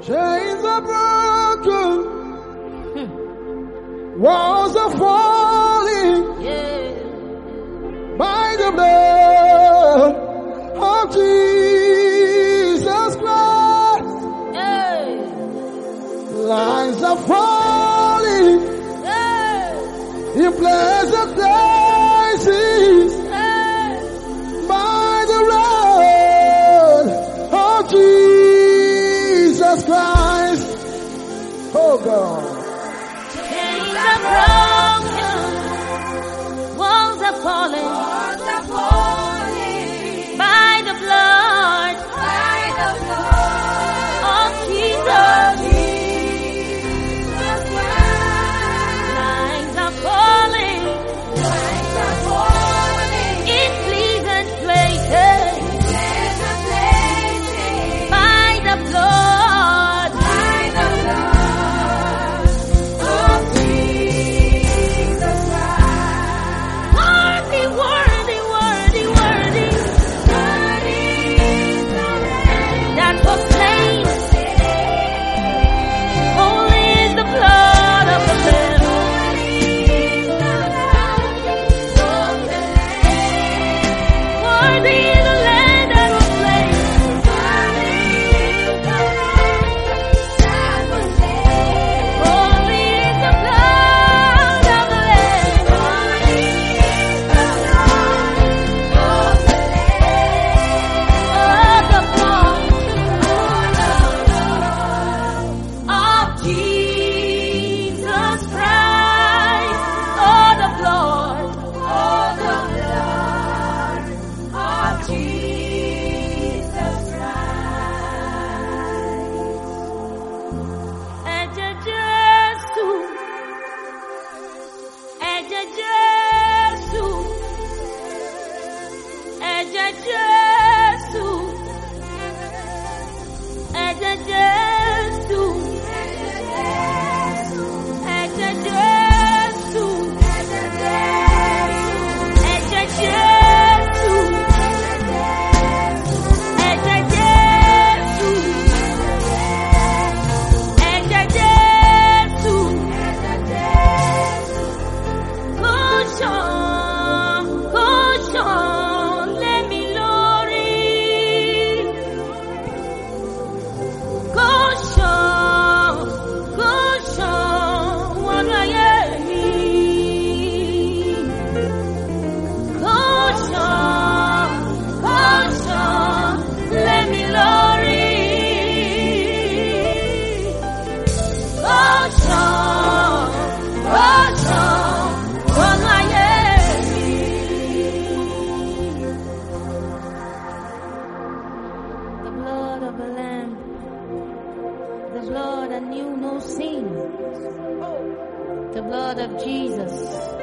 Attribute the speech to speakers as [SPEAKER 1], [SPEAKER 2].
[SPEAKER 1] Chains are broken. Walls are falling. By the blood of Jesus Christ. Lines are falling. In pleasant places. By the blood of Jesus Christ. Oh God.
[SPEAKER 2] Chains are broken. Walls are falling. By the blood of Jesus. Lines are falling. In pleasant places. By the blood of Jesus Christ. Worthy, worthy, worthy, worthy. That was slain. Holy is the blood of the Lamb. Worthy is the Lamb that was slain. Holy is the blood of the Lamb. Oh, the blood of Jesus Christ. Oh, the blood of Jesus Christ. Ẹ̀jẹ̀ Jésù, ẹ̀jẹ̀ Jésù, ẹ̀jẹ̀ Jésù, ẹ̀jẹ̀ Jésù, ẹ̀jẹ̀ Jésù, ẹ̀jẹ̀ Jésù, ẹ̀jẹ̀ Jésù, ẹ̀jẹ̀ Jésù, kó ṣàn lé mi lórí. Kó ṣàn wọnú ayé mi. Kó ṣàn lé mi lórí. Kó ṣàn wọnú ayé mi. The blood of the Lamb, the blood that knew no sin, the blood of Jesus.